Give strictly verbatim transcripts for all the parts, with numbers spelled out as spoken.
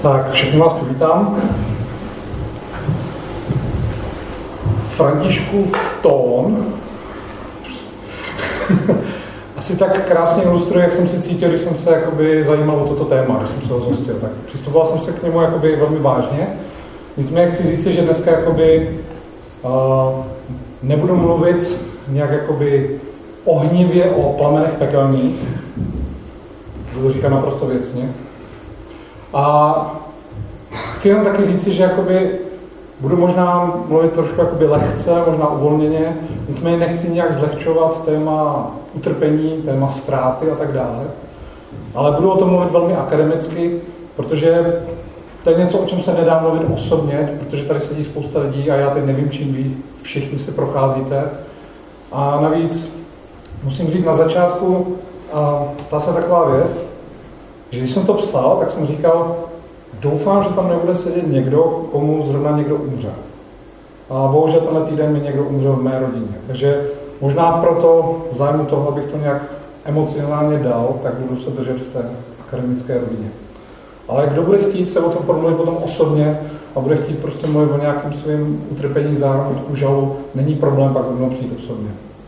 Tak, všechny vás tu vítám. Františkův tón asi tak krásně ilustruje, jak jsem si cítil, když jsem se jakoby zajímal o toto téma, když jsem se ho zhostil. Tak přistupoval jsem se k němu jakoby velmi vážně. Nicméně chci říct, že dneska jakoby, uh, nebudu mluvit nějak jakoby ohnivě o plamenech pekelných. Budu říkat naprosto věcně. A chci jenom taky říci, že jakoby budu možná mluvit trošku jakoby lehce, možná uvolněně, nicméně nechci nějak zlehčovat téma utrpení, téma ztráty a tak dále. Ale budu o tom mluvit velmi akademicky, protože to je něco, o čem se nedá mluvit osobně, protože tady sedí spousta lidí a já teď nevím, čím vy všichni si procházíte. A navíc musím říct na začátku, a stala se taková věc, že když jsem to psal, tak jsem říkal, doufám, že tam nebude sedět někdo, komu zrovna někdo umřel. A bohužel tenhle týden mi někdo umřel v mé rodině. Takže možná proto, v zájmu toho, abych to nějak emocionálně dal, tak budu se držet v té akademické rovině. Ale kdo bude chtít se o tom promluvit potom osobně a bude chtít prostě mluvit o nějakém svém utrpení, zárodku, žalu, není problém pak mnou přijít osobně.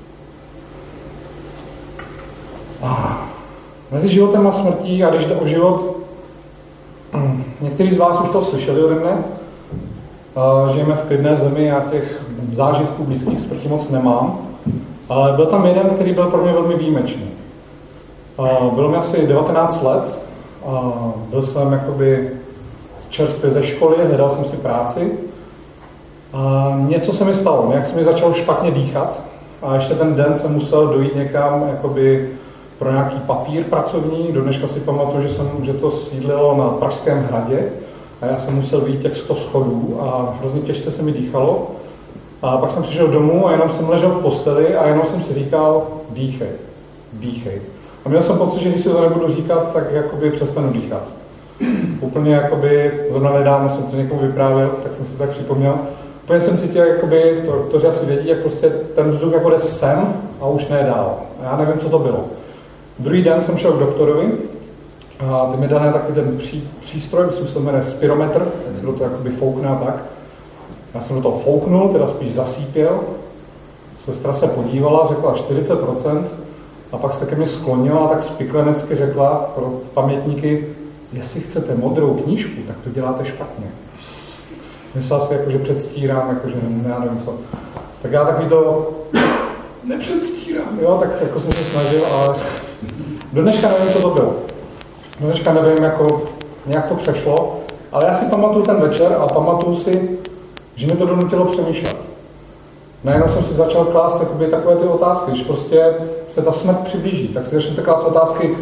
Ah. Mezi životem a smrtí, a když jde o život, někteří z vás už to slyšeli ode mne, žijeme v klidné zemi, já těch zážitků blízkých smrti moc nemám, ale byl tam jeden, který byl pro mě velmi výjimečný. Bylo mi asi devatenáct let, byl jsem jakoby čerstvě ze školy, hledal jsem si práci a něco se mi stalo, nějak se mi začalo špatně dýchat a ještě ten den jsem musel dojít někam jakoby pro nějaký papír pracovní. Do dneška si pamatuju, že, jsem, že to sídlilo na Pražském hradě a já jsem musel vyjít těch sto schodů a hrozně těžce se mi dýchalo. A pak jsem přišel domů a jenom jsem ležel v posteli a jenom jsem si říkal, dýchej, dýchej. A měl jsem pocit, že když si to nebudu říkat, tak jakoby přestanu dýchat. Úplně jakoby, zrovna nedávno jsem to někomu vyprávěl, tak jsem si tak připomněl. Úplně jsem cítil, jakoby, to, to, že asi vědí, jak prostě ten vzduch jako jde sem a už ne dál. A já nevím, co to bylo. Druhý den jsem šel k doktorovi a ty mi dané takový ten pří, přístroj, myslím, že se jmenuje spirometr, tak se do toho jakoby foukne a tak. Já jsem do toho fouknul, teda spíš zasípěl. Sestra se podívala, řekla čtyřicet procent a pak se ke mně sklonila a tak spiklenecky řekla pro pamětníky, jestli chcete modrou knížku, tak to děláte špatně. Myslela si, jako, že předstírám, jako, že já nevím co. Tak já takový to nepředstírám, jo, tak jako jsem se snažil, ale do dneška nevím, co to bylo. Do dneška nevím, jako, nějak to přešlo, ale já si pamatuju ten večer a pamatuju si, že mi to donutilo přemýšlet. Najednou jsem si začal klást jakoby, takové ty otázky, když prostě se ta smrt přiblíží, tak si začnete klást otázky,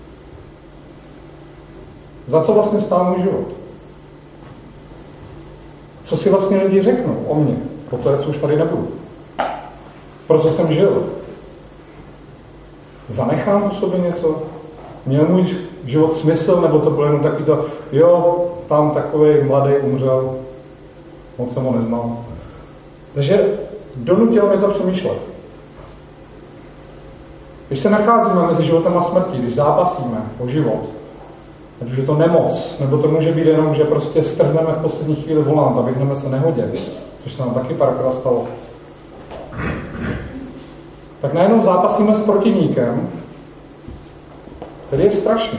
za co vlastně stál můj život? Co si vlastně lidi řeknou o mně, po té, co už tady nebudu? Proč jsem žil? Zanechám po sobě něco? Měl můj život smysl, nebo to bylo jenom taky to, jo, tam takovej mladý umřel, moc jsem ho neznal. Takže donutilo mě to přemýšlet. Když se nacházíme mezi životem a smrtí, když zápasíme o život, ať už je to nemoc, nebo to může být jenom, že prostě strhneme v poslední chvíli volant a vyhneme se nehodě, což se nám taky párkrát stalo, tak najednou zápasíme s protivníkem, který je strašný.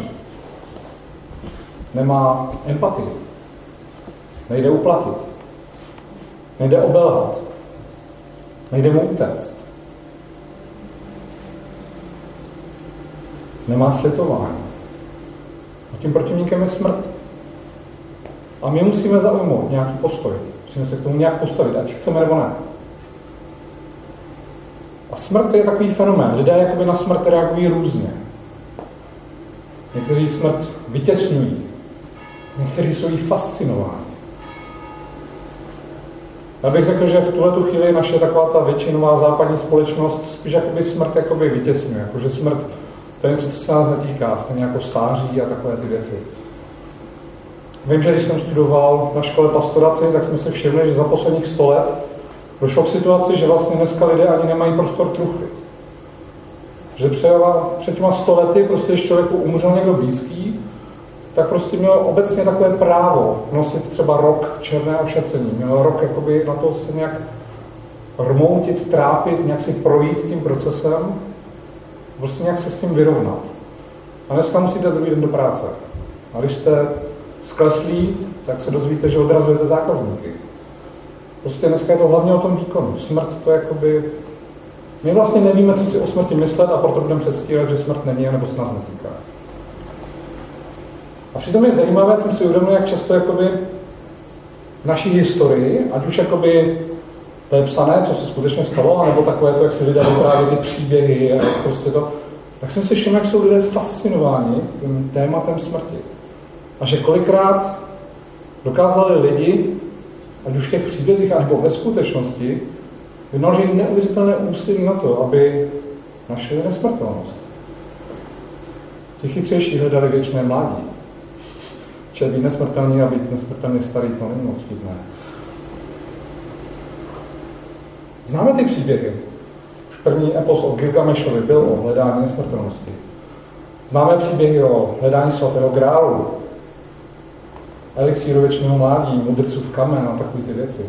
Nemá empatii. Nejde uplatit. Nejde obelhat. Nejde mu utéct. Nemá slitování. A tím protivníkem je smrt. A my musíme zaujmout nějaký postoj. Musíme se k tomu nějak postavit, ať chceme nebo ne. A smrt je takový fenomén. Lidé jakoby na smrt reagují různě. Někteří smrt vytěsňují. Někteří jsou jí fascinováni. Já bych řekl, že v tuhletu chvíli naše taková ta většinová západní společnost spíš jakoby smrt jakoby vytěsňuje. Jakože smrt to je něco, co se nás netýká. Stejně jako stáří a takové ty věci. Vím, že když jsem studoval na škole pastoraci, tak jsme si všimli, že za posledních sto let došlo k situaci, že vlastně dneska lidé ani nemají prostor truchlit. Že před těma sto lety prostě, když člověku umřel někdo blízký, tak prostě měl obecně takové právo nosit třeba rok černé ošacení. Měl rok jakoby na to se nějak rmoutit, trápit, nějak si projít tím procesem, prostě nějak se s tím vyrovnat. A dneska musíte druhý den do práce. A když jste skleslí, tak se dozvíte, že odrazujete zákazníky. Prostě dneska je to hlavně o tom výkonu. Smrt to je jakoby... My vlastně nevíme, co si o smrti myslet a proto budeme předstírat, že smrt není, nebo se nás netýká. A přitom je zajímavé, jsem si uvědomil, jak často jakoby v naší historii, ať už jakoby to je psané, co se skutečně stalo, nebo takové to, jak si lidé vyprávějí ty příběhy a prostě to, tak jsem si všiml, jak jsou lidé fascinováni tím tématem smrti. A že kolikrát dokázali lidi, ať už v těch příbězích, nebo ve skutečnosti, vynaložit neuvěřitelné úsilí na to, aby našli nesmrtelnost. Ti chytřejší hledali věčné mládí. Čili být nesmrtelný a být nesmrtelně starý, to není moc vtipné. Známe ty příběhy. Už první epos o Gilgamešovi byl o hledání nesmrtelnosti. Známe příběhy o hledání svatého grálu, elixíru věčného mládí, mudrcův kamen a takové ty věci.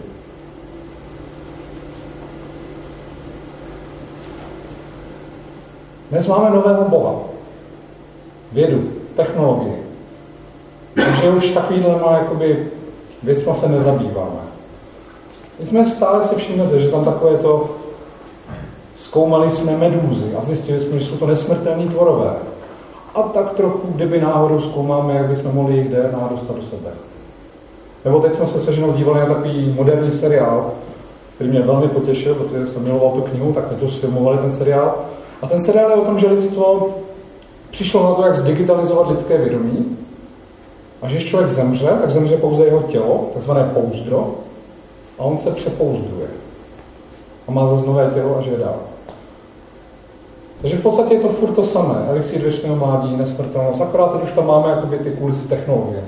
Dnes máme nového boha. Vědu, technologii. Takže už takovýhlema jakoby věcma se nezabýváme. My jsme stále si všimnete, že tam takové to zkoumali jsme medúzy a zjistili jsme, že jsou to nesmrtelní tvorové. A tak trochu, kdyby náhodou zkoumáme, jak bychom mohli jich D N A dostat do sebe. Nebo teď jsme se se ženou dívali na takový moderní seriál, který mě velmi potěšil, protože jsem miloval tu knihu, tak teď to sfilmovali ten seriál. A ten seriál je o tom, že lidstvo přišlo na to, jak zdigitalizovat lidské vědomí. A že když člověk zemře, tak zemře pouze jeho tělo, takzvané pouzdro, a on se přepouzduje. A má zase nové tělo a žije dál. Takže v podstatě je to furt to samé. Elixír věčného mládí, nesmrtelnost. Akorát teď už tam máme jakoby ty kulisy technologie.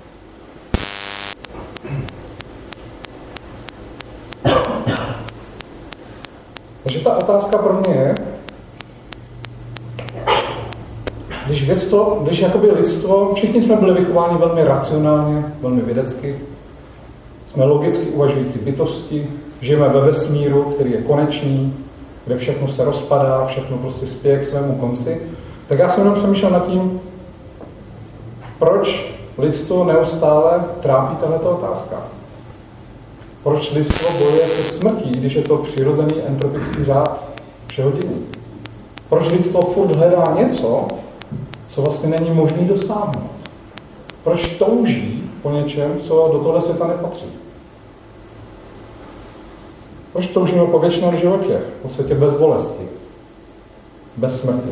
Takže ta otázka pro mě je, když, věcto, když jakoby lidstvo, všichni jsme byli vychováni velmi racionálně, velmi vědecky, jsme logicky uvažující bytosti, žijeme ve vesmíru, který je konečný, kde všechno se rozpadá, všechno prostě spěje k svému konci, tak já jsem jenom přemýšlel nad tím, proč lidstvo neustále trápí tato otázka. Proč lidstvo bojuje se smrtí, když je to přirozený entropický řád všeho dění? Proč lidstvo furt hledá něco, co vlastně není možné dosáhnout? Proč touží po něčem, co do tohle světa nepatří? Proč toužíme po věčném životě, po světě bez bolesti, bez smrti?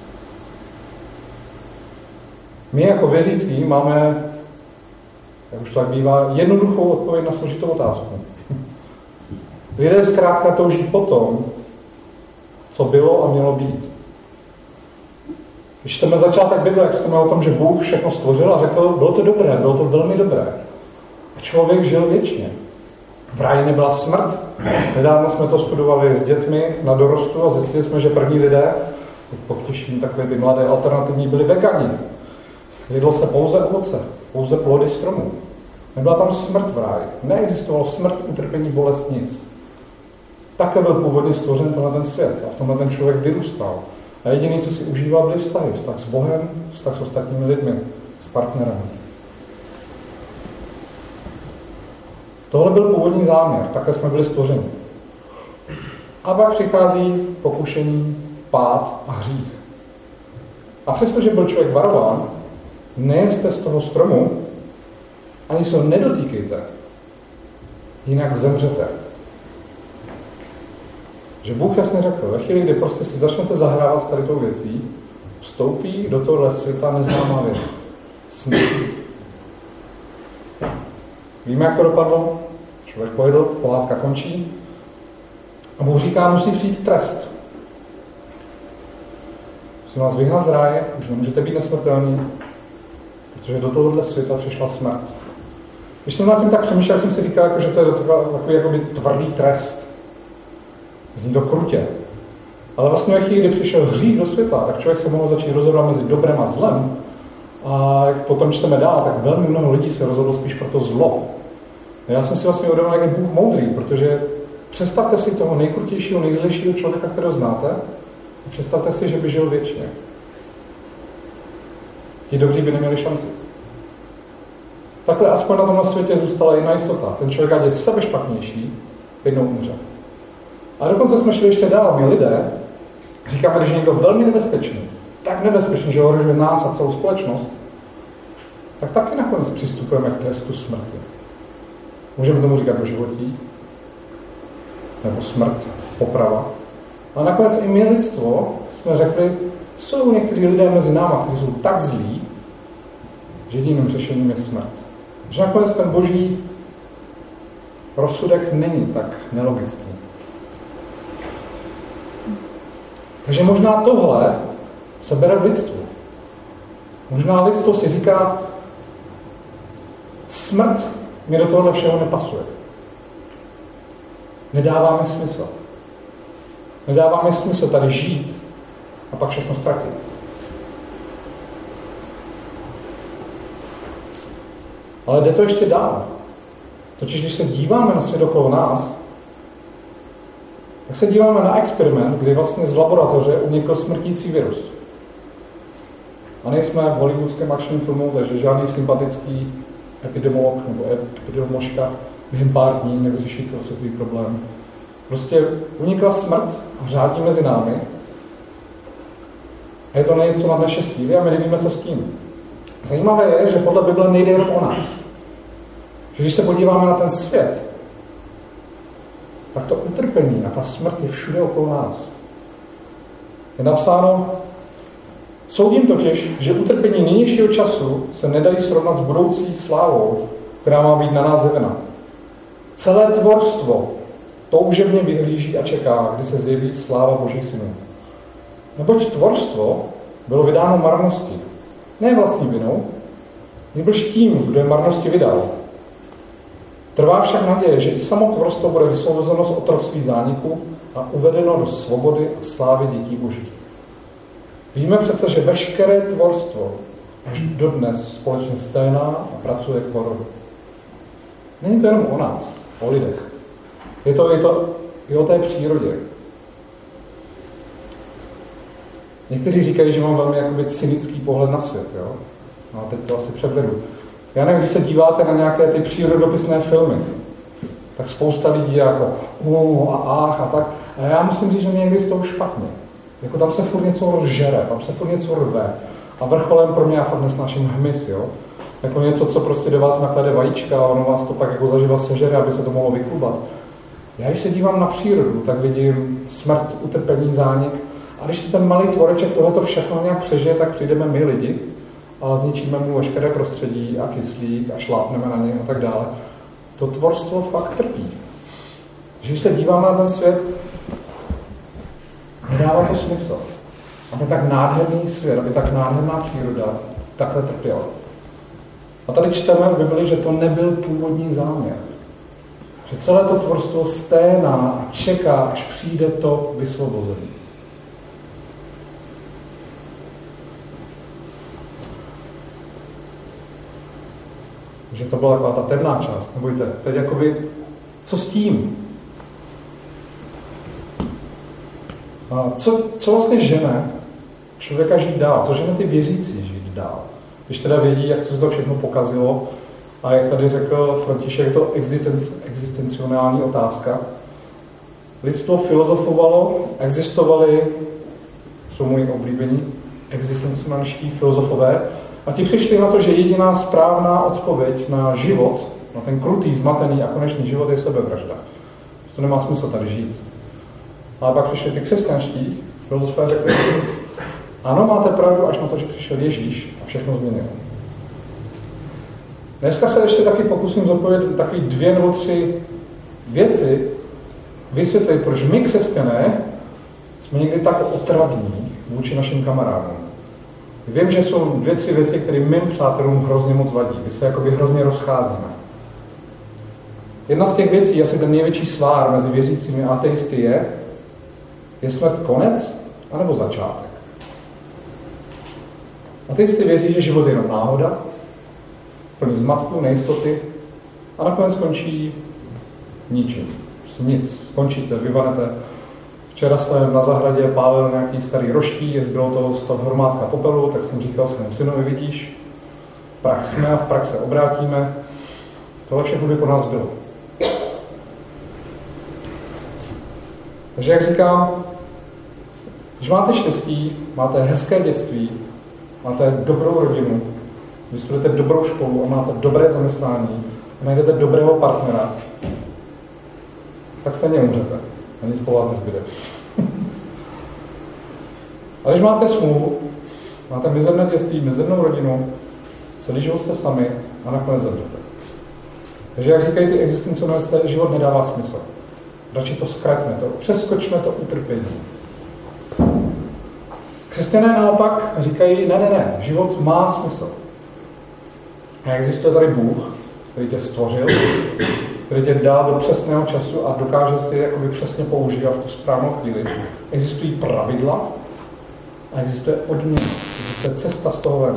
My jako věřící máme, jak už to tak bývá, jednoduchou odpověď na složitou otázku. Lidé zkrátka touží po tom, co bylo a mělo být. Když čteme začátek Bible, jak čteme o tom, že Bůh všechno stvořil a řekl, bylo to dobré, bylo to velmi dobré. A člověk žil věčně. V ráji nebyla smrt. Nedávno jsme to studovali s dětmi na dorostu a zjistili jsme, že první lidé, potěším takové ty mladé alternativní, byli vegani. Jedlo se pouze ovoce, pouze plody stromů. Nebyla tam smrt v ráji. Neexistovalo smrt, utrpení, bolest, nic. Také byl původně stvořen tenhle ten svět a v tomhle ten člověk vyrůstal. A jediný, co si užíval, byly vztahy. Vztah s Bohem, vztah s ostatními lidmi, s partnerem. Tohle byl původní záměr, také jsme byli stvořeni. A pak přichází pokušení, pád a hřích. A přestože byl člověk varován, nejeste z toho stromu, ani se ho nedotýkejte, jinak zemřete. Že Bůh jasně řekl, ve chvíli, kdy prostě si začnete zahrávat s tady tou věcí, vstoupí do tohle světa neznámá věc. Smrt. Víme, jak to dopadlo? Člověk pojedl, pohádka končí a Bůh říká, musí přijít trest. Musím vás vyhnat z ráje, už nemůžete být nesmrtelní, protože do tohohle světa přišla smrt. Když jsem nad tím tak přemýšlel, jsem si říkal, jako, že to je takový jakoby tvrdý trest. Zní to krutě. Ale vlastně ve chvíli, kdy přišel hřích do světa, tak člověk se mohl začít rozhodovat mezi dobrem a zlem. A jak potom čteme dál, tak velmi mnoho lidí se rozhodlo spíš pro to zlo. Já jsem si vlastně uvědomil, jak je Bůh moudrý, protože představte si toho nejkrutějšího, nejzlejšího člověka, kterého znáte, a představte si, že by žil věčně. Ti dobří by neměli šanci. Takhle aspoň na tomhle světě zůstala jedna jistota. Ten člověk, ať je sebe špatnější, jednou umře. A dokonce jsme šli ještě dál. My lidé říkáme, když je někdo velmi nebezpečný, tak nebezpečný, že ohrožuje nás a celou společnost, tak taky nakonec přistupujeme k trestu smrti. Můžeme tomu říkat doživotí, nebo smrt, poprava. A nakonec i my lidstvo jsme řekli, jsou někteří lidé mezi náma, kteří jsou tak zlí, že jediným řešením je smrt. Že nakonec ten boží rozsudek není tak nelogický. Takže možná tohle se bere v lidstvu. Možná lidstvo si říká, smrt mi do tohohle všeho nepasuje. Nedává mi smysl. Nedává mi smysl tady žít a pak všechno ztratit. Ale jde to ještě dál. Totiž, když se díváme na svět okolo nás, tak se díváme na experiment, kdy vlastně z laboratoře unikl smrtící virus. A nejsme v hollywoodském akčním filmu, takže žádný sympatický epidemiolog nebo epidemioložka během pár dní nevyřeší celosvětový problém. Prostě unikla smrt a řádí mezi námi. A je to něco nad naše síly a my nevíme, co s tím. Zajímavé je, že podle Bible nejde jenom o nás. Že když se podíváme na ten svět, tak to utrpení a ta smrt je všude okolo nás. Je napsáno, soudím totiž, že utrpení nynějšího času se nedají srovnat s budoucí slávou, která má být na nás zjevena. Celé tvorstvo toužebně vyhlíží a čeká, kdy se zjeví sláva Božích synů. Neboť tvorstvo bylo vydáno marnosti. Ne vlastní vinou, nebož tím, kdo je marnosti vydal. Trvá však naděje, že i samo tvorstvo bude vysvobozeno z otroctví zániku a uvedeno do svobody a slávy dětí Božích. Víme přece, že veškeré tvorstvo až dodnes společně sténá a pracuje k porodu. Není to jenom o nás, o lidech. Je to, je to i o té přírodě. Někteří říkají, že mám velmi jakoby cynický pohled na svět. Jo? No a teď to asi převedu. Já nevím, když se díváte na nějaké ty přírodopisné filmy, tak spousta lidí jako uh, a ách a tak. A já musím říct, že mě někdy z toho špatně. Jako tam se furt něco rozžere, tam se furt něco rve. A vrcholem pro mě já fakt nesnáším hmyz, jo. Jako něco, co prostě do vás naklade vajíčka a ono vás to pak jako zaživa sežere, aby se to mohlo vyklubat. Já když se dívám na přírodu, tak vidím smrt, utrpení, zánik. A když ten malý tvoreček tohleto všechno nějak přežije, tak přijdeme my lidi a zničíme mu veškeré prostředí a kyslík a šlápneme na něj a tak dále. To tvorstvo fakt trpí. Když se dívám na ten svět, nedává to smysl. Aby tak nádherný svět, aby tak nádherná příroda takhle trpěla. A tady čteme v Bibli, že to nebyl původní záměr. Že celé to tvorstvo sténá a čeká, až přijde to vysvobození. Že to byla taková ta temná část. Nebojte, teď jakoby, co s tím? A co, co vlastně žene člověka žít dál? Co žene ty věřící žít dál? Když teda vědí, jak se to všechno pokazilo a jak tady řekl František, je to existenciální otázka. Lidstvo filozofovalo, existovali, jsou moji oblíbení, existencialističtí filozofové, a ti přišli na to, že jediná správná odpověď na život, na ten krutý, zmatený a konečný život je sebevražda. To nemá smysl tady žít. Ale pak přišli ty křesťanští filozofové řekli, ano, máte pravdu, až na to, že přišel Ježíš a všechno změnil. Dneska se ještě taky pokusím zodpovědět takový dvě nebo tři věci, vysvětlit, proč my křesťané jsme někdy tak otravní vůči našim kamarádům. Vím, že jsou dvě, tři věci, které mým přátelům hrozně moc vadí. My se jakoby hrozně rozcházíme. Jedna z těch věcí, asi ten největší svár mezi věřícími a ateisty je, je smrt konec, anebo začátek. Ateisty věří, že život je jenom náhoda, plný zmatku, nejistoty a nakonec skončí ničím. Nic. Skončíte, vyvanete. Včera jsem na zahradě pálil nějaký starý roští, bylo toho z toho hromádka popelu, tak jsem říkal svému synovi, vidíš, prach jsme a v prach se obrátíme. Tohle všechno by po nás bylo. Takže jak říkám, když máte štěstí, máte hezké dětství, máte dobrou rodinu, vystudujete dobrou školu a máte dobré zaměstnání a najdete dobrého partnera, tak stejně umřete. A nic po vás nezbyde. A když máte smůlu, máte mizerné dětství, mizernou rodinu, celý život jste sami a nakonec zemřete. Takže jak říkají ty existencialisté, život nedává smysl. Radši to zkraťme, to, přeskočme to utrpení. Křesťané naopak říkají, ne, ne, ne, život má smysl. A existuje tady Bůh, který tě stvořil, který tě dá do přesného času a dokáže si jakoby přesně používat v tu správnou chvíli. Existují pravidla a existuje odměna, existuje cesta z toho ven.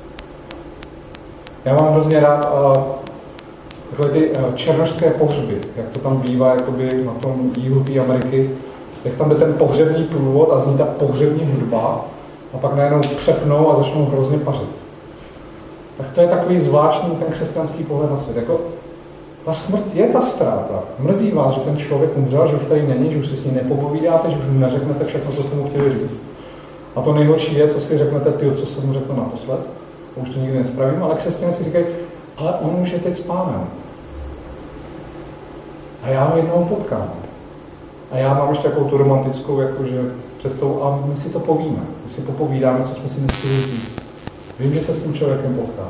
Já mám hrozně rád uh, takové ty uh, černošské pohřby, jak to tam bývá jakoby na tom jihu té Ameriky, jak tam jde ten pohřební průvod a zní ta pohřební hudba a pak najednou přepnou a začnou hrozně pařit. Tak to je takový zvláštní ten křesťanský pohled na svět. Jako, ta smrt je ta ztráta. Mrzí vás, že ten člověk umřel, že už tady není, že už si s ním nepopovídáte, že už mu neřeknete všechno, co jste mu chtěli říct. A to nejhorší je, co si řeknete ty, co jsem mu řekl naposled. A už to nikdy nespravím, ale křesťané si říkají, ale on už je teď s Pánem. A já ho jednou potkám. A já mám ještě takovou tu romantickou jakože, představu a my si to povíme. My si popovídáme, co jsme si nechtěli říct. Vím, že se s tím člověkem potkám.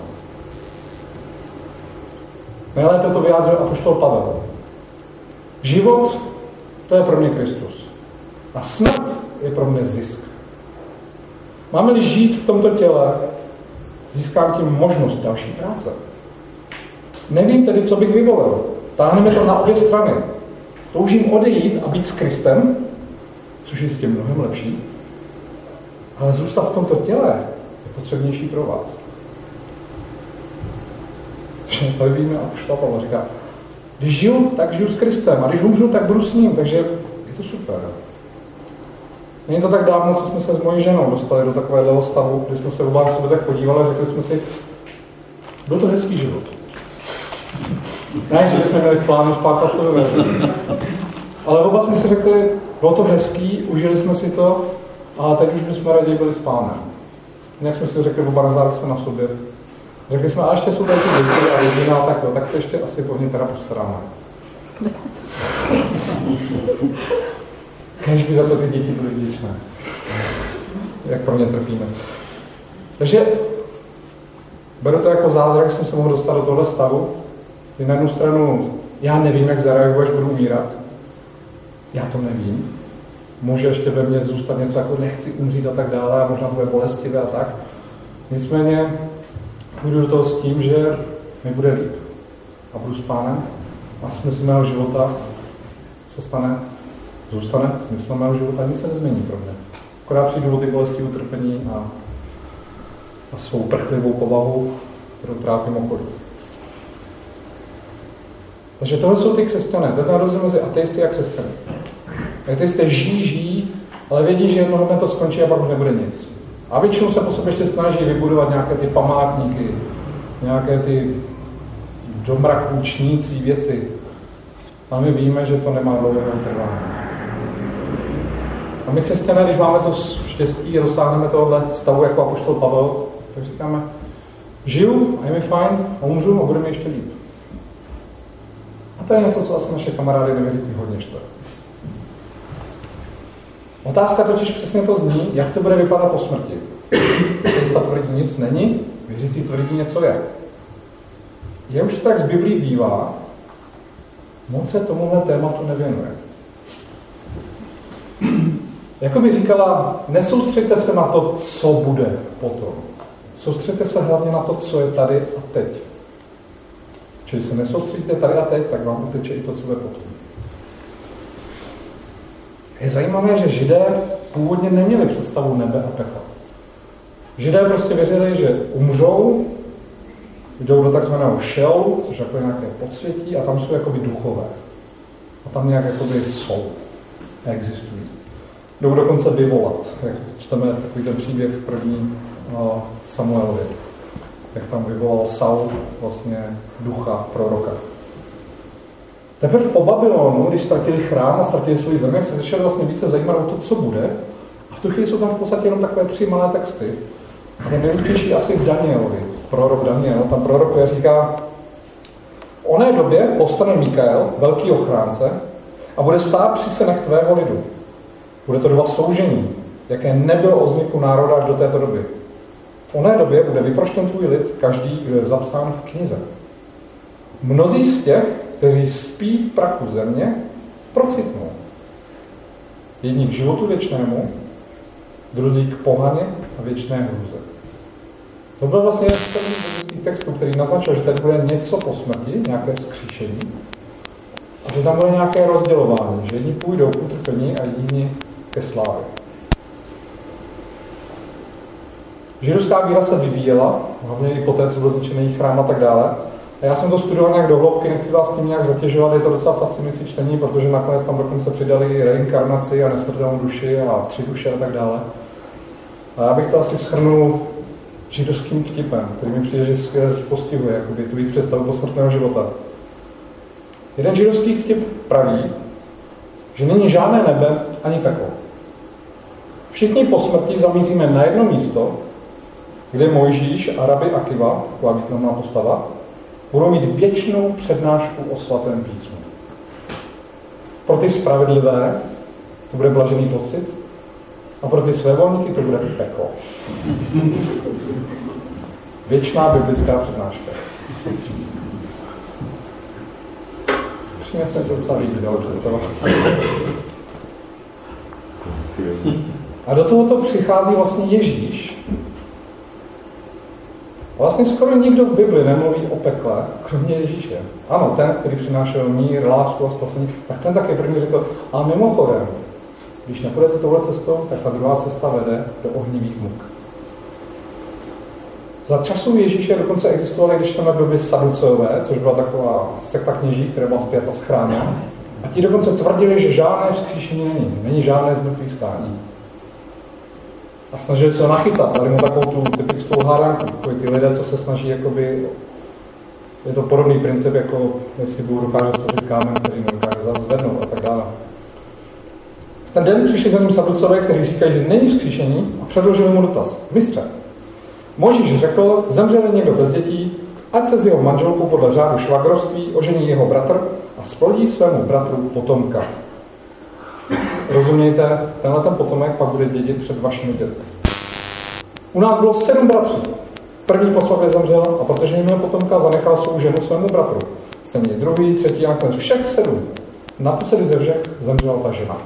Nejlépe to vyjádřil apoštol Pavel. Život, to je pro mě Kristus. A smrt je pro mě zisk. Máme-li žít v tomto těle, získám tím možnost další práce. Nevím tedy, co bych vyvolil. Táhneme to na obě strany. Toužím odejít a být s Kristem, což je s tím mnohem lepší, ale zůstat v tomto těle je potřebnější pro vás. Tady víme, a apoštol Pavel říká, když žiju, tak žiju s Kristem, a když umřu, tak budu s ním, takže je to super. Není to tak dávno, co jsme se s mojí ženou dostali do takového stavu, kdy jsme se oba na sebe tak podívali a řekli jsme si, byl to hezký život. Ne, že bychom měli v plánu spáchat sebe. Ale oba jsme si řekli, bylo to hezký, užili jsme si to, ale teď už bychom raději byli s Pánem. Nějak jsme si řekli oba na zárodce na sobě. Řekli jsme, a ještě jsou tady ty děti a rodina, tak jo, tak se ještě asi po ně teda postaráme. Kéž by za to ty děti byly vděčné. Jak pro ně trpíme. Takže beru to jako zázrak, že jsem se mohl dostat do tohle stavu. Kdy na jednu stranu já nevím, jak zareaguji, až budu umírat. Já to nevím. Může ještě ve mně zůstat něco jako nechci umřít a tak dále a možná to bude bolestivé a tak. Nicméně půjdu do toho s tím, že mi bude líp. A budu s Pánem a smysl mého života se stane, zůstane, smysl mého života nic se nezmění pro mě. Akorát přijdu o ty bolesti, utrpení a, a svou prchlivou povahu, kterou trápím okolí. Takže tohle jsou ty křesťané. To je ten rozdíl mezi ateisty a křesťany. Ateisté žijí, žijí, ale vědí, že jednoho dne to skončí a pak už nebude nic. A většinou se po sobě ještě snaží vybudovat nějaké ty památníky, nějaké ty domraků, čnící věci. A my víme, že to nemá dlouhého trvání. A my křesťané, když máme to štěstí a dosáhneme tohohle stavu jako apoštol Pavel, tak říkáme, žiju a je mi fajn a umřu a bude mi ještě líp. A to je něco, co asi naše kamarády nevěřící hodně štve. Otázka totiž přesně to zní, jak to bude vypadat po smrti. Ateista tvrdí, nic není, věřící tvrdí, něco je. Je už to tak z Biblí bývá, moc se tomuhle tématu nevěnuje. Jako by říkala, nesoustřeďte se na to, co bude potom. Soustřeďte se hlavně na to, co je tady a teď. Čili se nesoustředíte tady a teď, tak vám uteče i to, co bude potom. Je zajímavé, že Židé původně neměli představu nebe a pekla. Židé prostě věřili, že umřou, jdou do takzvaného šelu, což jako nějaké podsvětí, a tam jsou jakoby duchové. A tam nějak jakoby jsou, existují. Jdou dokonce vyvolat, jak čteme takový ten příběh v první uh, Samuelovi, jak tam vyvolal Saul vlastně ducha proroka. Teprve po Babylonu, když ztratili chrám a ztratili svůj zemi, se začali vlastně více zajímat o to, co bude. A v tu chvíli jsou tam v podstatě jenom takové tři malé texty. A ten nejdůležitější asi v Danielovi, prorok Daniel. Tam prorokuje říká, v oné době povstane Mikael, velký ochránce, a bude stát při senech tvého lidu. Bude to doba soužení, jaké nebylo o vzniku národa až do této doby. V oné době bude vyproštěn tvůj lid, každý, kdo je zapsán v knize. Mnozí z těch, kteří spí v prachu země, procitnou. Jedni k životu věčnému, druzí k pohaně a věčné hrůze. To byl vlastně první biblický text, který naznačil, že tady bude něco po smrti, nějaké vzkříšení, a že tam bude nějaké rozdělování, že jedni půjdou k utrpení a jiní ke slávě. Židovská víra se vyvíjela, hlavně i po té, co byl zničený chrám a tak dále. A já jsem to studoval nějak do hloubky, nechci vás tím nějak zatěžovat, je to docela fascinující čtení, protože nakonec tam dokonce přidali reinkarnaci a nesmrtelnou duši a tři duše a tak dále. A já bych to asi shrnul židovským vtipem, který mi přijde, že skvěle postihuje jakoby tu jejich představu posmrtného života. Jeden židovský vtip praví, že není žádné nebe ani peklo. Všichni po smrti zamíříme na jedno místo, kde Mojžíš a rabi Akiva, taková významná postava, budou mít věčnou přednášku o svatém písmu. Pro ty spravedlivé to bude blažený pocit a pro ty svévolníky to bude peklo. Věčná biblická přednáška. Přímě se mi to docela líbí, dalo představovat. A do tohoto přichází vlastně Ježíš. Vlastně skoro nikdo v Bibli nemluví o pekle, kromě Ježíše. Ano, ten, který přinášel mír, lásku a spasení, tak ten také první řekl, a mimochodem, když nepůjdete touhle cestou, tak ta druhá cesta vede do ohnivých muk. Za časů Ježíše dokonce existovaly, když tam v době Saduceové, což byla taková sekta kněží, která byla zpěta s chrámem, a ti dokonce tvrdili, že žádné vzkříšení není, není žádné zmrtvých stání. A snažili se ho nachytat, dali mu takovou tu typickou hádanku, takový ty lidé, co se snaží, jakoby, je to podobný princip, jako jestli Bůh dokáže stvořit kámen, který nedokáže zvednout a tak dále. V ten den přišli za ním Saducové, kteří říkají, že není vzkříšení, a předložili mu dotaz. Mistře, Mojžíš řekl, zemřel někdo bez dětí, ať se s jeho manželkou podle řádu švagrovství ožení jeho bratr a splodí svému bratru potomka. Rozumějte, tenhle ten potomek pak bude dědit před vašimi dětmi. U nás bylo sedm bratří. První po svatbě zemřel a protože neměl potomka, zanechal svou ženu svému bratru. Stejně druhý, třetí a nakonec všech sedm. Naposledy ze všech zemřela ta žena.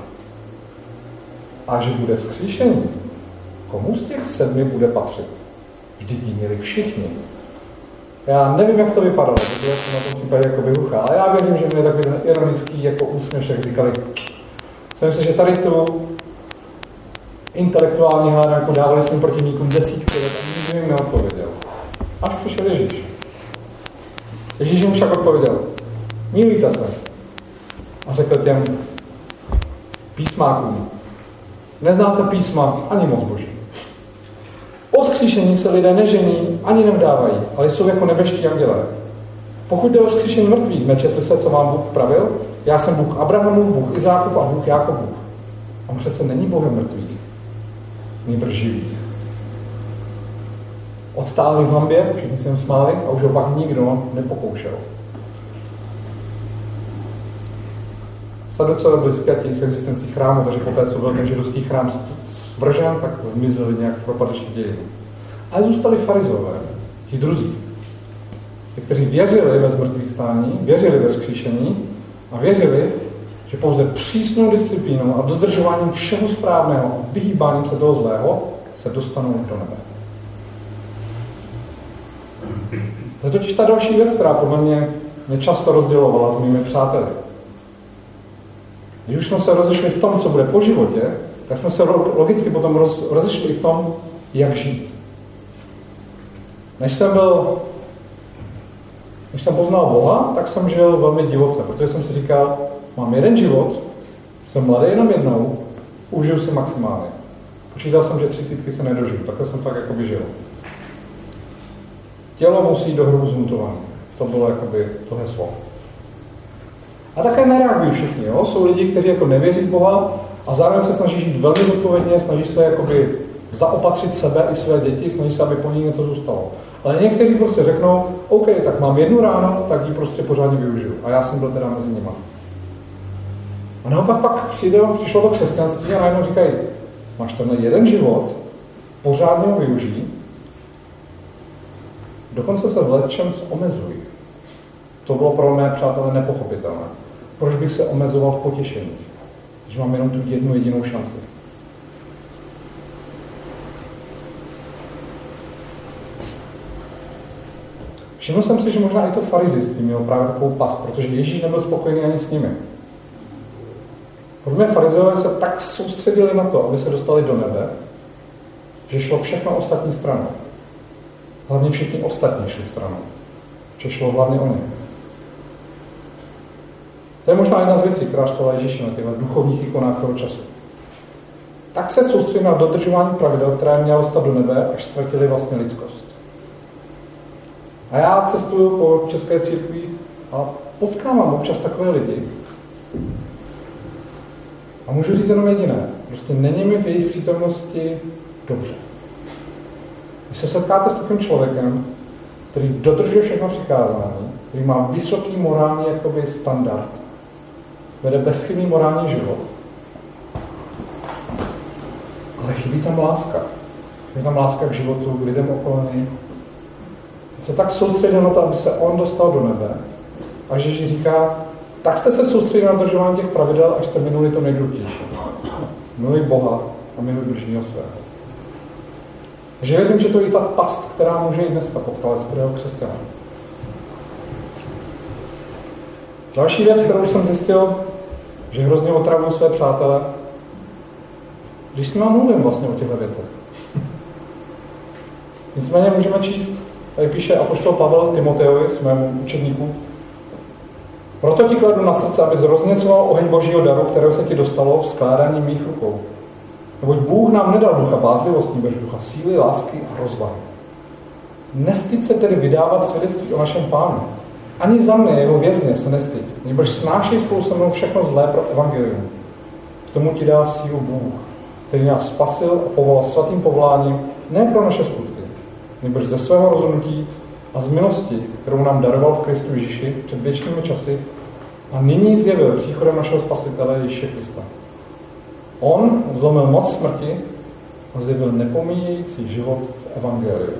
A že bude vzkříšení, komu z těch sedmi bude patřit? Vždyť ji měli všichni. Já nevím, jak to vypadalo, protože jsem na tom případě jako vyhuchá, ale já věřím, že mě takový ten ironický jako úsměšek říkali. Myslím si, že tady tu intelektuální hádanku dávali svým protivníkům desítky let a nikdo jim neodpověděl. Až přišel Ježíš. Ježíš jim však odpověděl, milujte se. A řekl těm písmákům, neznáte písma ani moc boží. O vzkříšení se lidé nežení ani nevdávají, ale jsou jako nebeští andělé. Pokud jde o vzkříšení mrtvých, nečetli se, co vám Bůh pravil? Já jsem Bůh Abrahamův, Bůh Izákův a Bůh Jákobův. On přece není Bohem mrtvých, nýbrž živých. Odtáhli v hambě, všichni se jim smáli a už ho pak nikdo nepokoušel. Saduceové byli zpětí s existencí chrámu, takže poté, co byl ten židovský chrám svržen, tak zmizeli nějak v propadečí dějiny. Ale zůstali farizové, ti druzí, kteří věřili ve zmrtvých stání, věřili ve vzkříšení a věřili, že pouze přísnou disciplínou a dodržováním všeho správného a vyhýbáním se toho zlého se dostanou do nebe. To je totiž ta další věc, která podle mě mě často rozdělovala s mými přáteli. Když už jsme se rozešli v tom, co bude po životě, tak jsme se logicky potom roz, rozešli i v tom, jak žít. Než jsem byl, než jsem poznal Boha, tak jsem žil velmi divoce, protože jsem si říkal, mám jeden život, jsem mladý jenom jednou, užiju si maximálně. Počítal jsem, že třicítky se nedožiju, takhle jsem fakt jakoby žil. Tělo musí do hrobu zmutované. To bylo jakoby to heslo. A také nereagují všichni, jo? Jsou lidi, kteří jako nevěří v Boha a zároveň se snaží žít velmi zodpovědně, snaží se jakoby zaopatřit sebe i své děti, snaží se, aby po ní něco zůstalo. Ale někteří prostě řeknou, OK, tak mám jednu ráno, tak ji prostě pořádně využiju. A já jsem byl teda mezi nimi. A naopak pak přijde, přišlo to křesťanství a najednou říkají, máš tenhle jeden život, pořádně ho využij, dokonce se v lecčem omezuj. To bylo pro mé přátelé nepochopitelné. Proč bych se omezoval v potěšení, že mám jenom tu jednu jedinou šanci? Všiml jsem si, že možná i to farizejství mělo právě takovou past, protože Ježíš nebyl spokojený ani s nimi. Protože farizeové se tak soustředili na to, aby se dostali do nebe, že šlo všechno ostatní stranou. Hlavně všichni ostatní šli stranou. Že šlo hlavně o ně. To je možná jedna z věcí, která šla Ježíši na těch duchovních ikonách toho času. Tak se soustředili na dodržování pravidel, které mělo dostat do nebe, až ztratili vlastně lidskost. A já cestuju po české církvi a potkávám občas takové lidi. A můžu říct jenom jediné. Prostě není mi v jejich přítomnosti dobře. Když se setkáte s takovým člověkem, který dodržuje všechno přikázání, který má vysoký morální jakoby standard, vede bezchybný morální život, ale chybí tam láska. Chybí tam láska k životu, k lidem okolo něj. Se tak soustředil na to, aby se on dostal do nebe. A Ježíš říká, tak jste se soustředili na dodržování těch pravidel, až jste minuli to nejdůležitější. Miluj Boha a miluj bližního svého. Takže věřím, že to je ta past, která může i dneska potkat každého křesťana. Další věc, kterou jsem zjistil, že hrozně otravuju své přátele, když s nimi mluvím vlastně o těchto věcech. Nicméně můžeme číst, tady píše apoštol Pavel Timoteovi, svému učedníku, proto ti kladu na srdce, aby rozněcoval oheň Božího daru, kterého se ti dostalo v skládání mých rukou. Neboť Bůh nám nedal ducha bázlivosti, nebož ducha síly, lásky a rozvahy. Nestyď se tedy vydávat svědectví o našem Pánu. Ani za mne, jeho vězně, se nestyď, nebož snášej spolu se mnou všechno zlé pro evangelium. K tomu ti dá sílu Bůh, který nás spasil a povolal svatým povoláním, ne pro naše skutky, nebož ze svého rozhodnutí a z milosti, kterou nám daroval v Kristu Ježíši před věčnými časy a nyní zjevil příchodem našeho Spasitele Ježíše Krista. On zlomil moc smrti a zjevil nepomíjející život v evangeliu.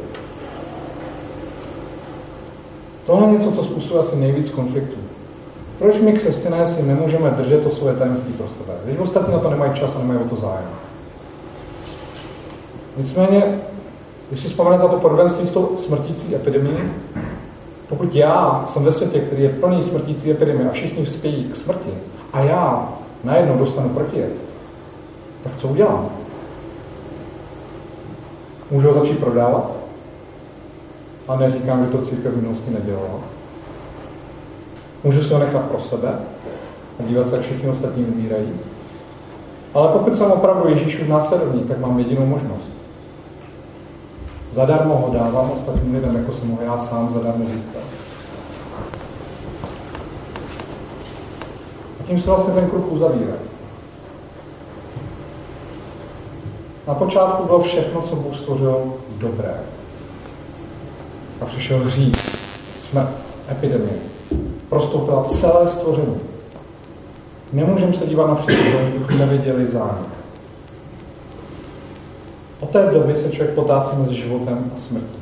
Tohle je něco, co způsobuje asi nejvíc konfliktů. Proč my křesťané si nemůžeme držet to svoje tajemství pro sebe? Když ostatní na to nemají čas a nemají o to zájem. Nicméně, když si vzpomenete na to podobenství s tou smrtící epidemií, pokud já jsem ve světě, který je plný smrtící epidemie a všichni spějí k smrti a já najednou dostanu protijet, tak co udělám? Můžu ho začít prodávat? A neříkám, že to církev v minulosti nedělala. Můžu si ho nechat pro sebe a dívat se, jak všichni ostatní umírají. Ale pokud jsem opravdu Ježíšův následovník, tak mám jedinou možnost. Zadarmo ho dávám ostatním lidem, jako jsem ho já sám zadarmo získal. A tím se vlastně ten kruh uzavírá. Na počátku bylo všechno, co Bůh stvořil, dobré. A přišel hřích, smrt, epidemie. Prostoupila celé stvoření. Nemůžeme se dívat na přírodu, kdybychom neviděli zánik. Od té doby se člověk potácí mezi životem a smrtí.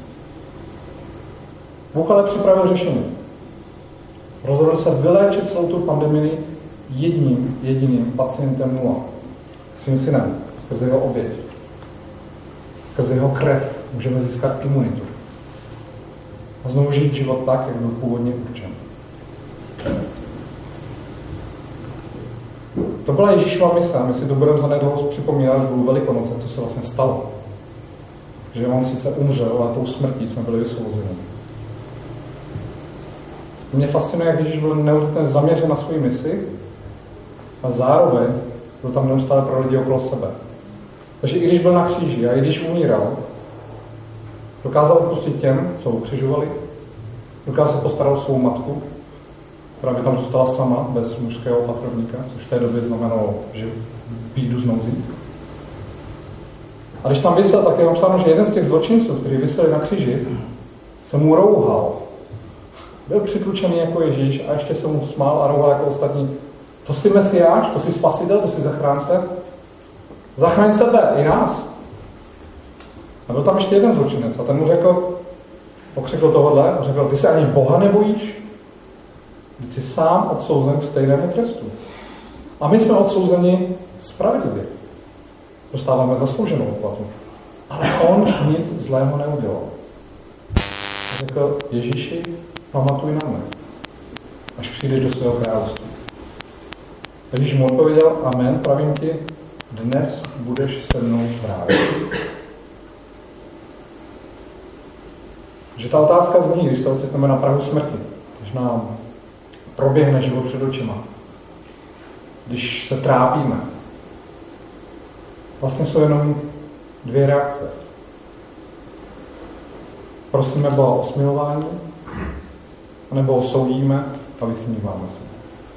Bůh ale připravil řešení. Rozhodl se vyléčit celou tu pandemii jedním jediným pacientem nula. Svým synem, skrze jeho oběť. Skrze jeho krev můžeme získat imunitu. A znovu žít život tak, jak byl původně určen. To byla Ježíšova mise. My si to budeme zanedlouho připomínat, že bylo Velikonoce, co se vlastně stalo. že on sice umřel, ale tou smrtí jsme byli vysvobozeni. Mě fascinuje, jak Ježíš byl neuvěřitelně zaměřen na svou misi a zároveň byl tam neustále pro lidi okolo sebe. Takže i když byl na kříži a i když umíral, dokázal odpustit těm, co ho ukřižovali, dokázal se postarat o svou matku, která by tam zůstala sama, bez mužského opatrovníka, což v té době znamenalo, že bídu z nouzí. A když tam visel, tak je tam psáno, že jeden z těch zločinců, kteří viseli na kříži, se mu rouhal. Byl přikručený jako Ježíš a ještě se mu smál a rouhal jako ostatní. To jsi Mesiáš, to jsi spasitel, to jsi zachránce. Zachraň sebe, i nás. A byl tam ještě jeden zločinec a ten mu řekl, pokřikl tohodle a řekl, ty se ani Boha nebojíš? Ty jsi sám odsouzen k stejnému trestu. A my jsme odsouzeni spravedlivě. Dostáváme zaslouženou odplatu. Ale on nic zlého neudělal. A řekl, Ježíši, pamatuj na mě, až přijdeš do svého království. Ježíš mu odpověděl, amen, pravím ti, dnes budeš se mnou v ráji. Že ta otázka zní, když se ocitneme na prahu smrti, když nám proběhne život před očima, když se trápíme, vlastně jsou jenom dvě reakce. Prosíme Boha o smilování, nebo ho soudíme a vysmíváme se.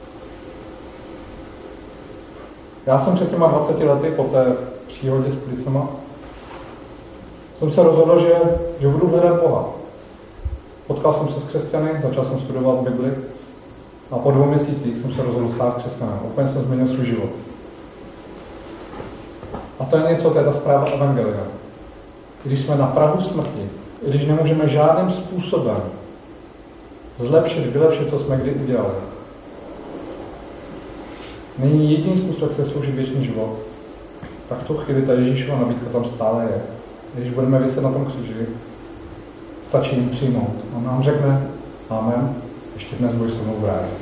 Já jsem před těma dvaceti lety po té příhodě s plicema jsem se rozhodl, že, že budu hledat Boha. Potkal jsem se s křesťany, začal jsem studovat Bibli a po dvou měsících jsem se rozhodl stát křesťanem. Úplně jsem změnil svůj život. A to je něco, to je ta zpráva evangelia. Když jsme na prahu smrti, když nemůžeme žádným způsobem zlepšit, vylepšit, co jsme kdy udělali, není jediný způsob, jak se slouží věčný život, tak v tu chvíli ta Ježíšova nabídka tam stále je. Když budeme viset na tom kříži, stačí jim přijmout. On nám řekne, amen, ještě dnes budeš se mnou v ráji.